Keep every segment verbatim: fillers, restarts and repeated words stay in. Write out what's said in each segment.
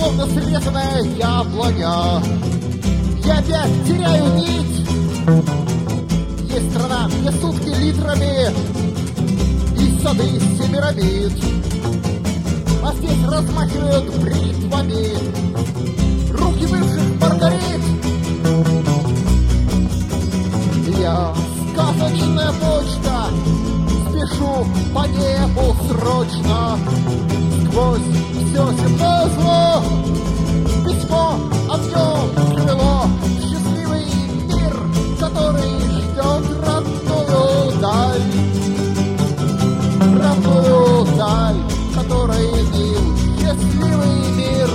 словно срезанная яблоня. Я опять теряю нить. Есть страна, где сутки литрами и сады семирамид, а здесь размахивают бритвами руки бывших маргарит. Я сказочная почта, спешу по небу срочно. Сквозь все земное зло письмо огнем крыло. Счастливый мир, который ждет родную даль, родную даль, которой мил счастливый мир.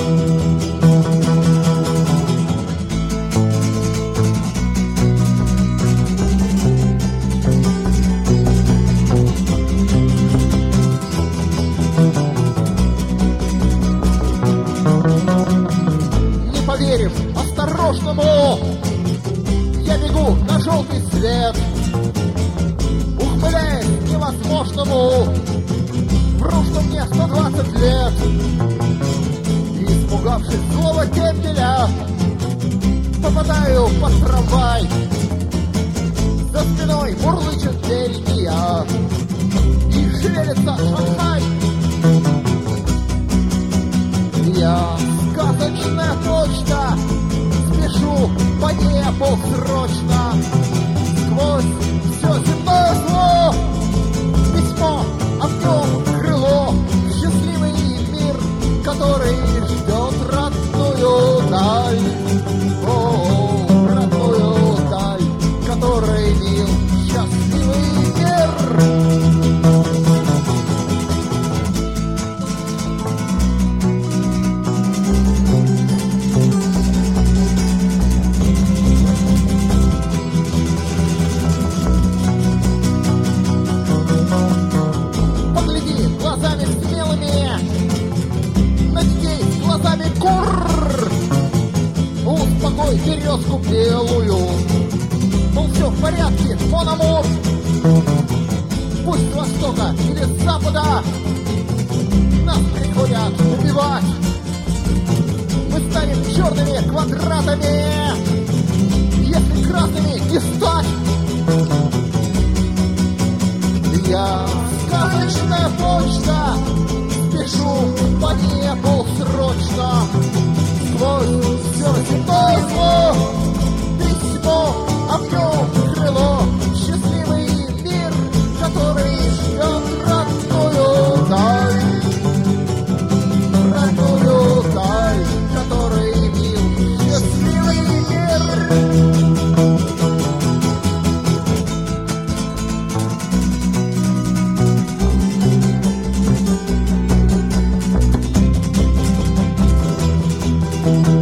Поверив осторожному, я бегу на желтый свет, ухмыляясь невозможному, вру, что мне сто двадцать лет. И, испугавшись злого дембеля, попадаю под трамвай. За спиной мурлычет Бельгия и шевелится Шанхай. Я сказочная почта, спешу по небу срочно. Сквозь все земное зло письмо огнем крыло. Счастливый мир, который ждет родную даль. О, родную даль, которой мил счастливый мир. Успокой березку белую, мол, все в порядке, мон амур. Пусть с востока или с запада нас приходят убивать, мы станем черными квадратами, если красными не стать. Я сказочная почта, спешу по небу срочно. Сквозь все земное зло письмо огнем крыло. Счастливый мир, который ждет родную даль, родную даль, которой мил счастливый мир. Thank you.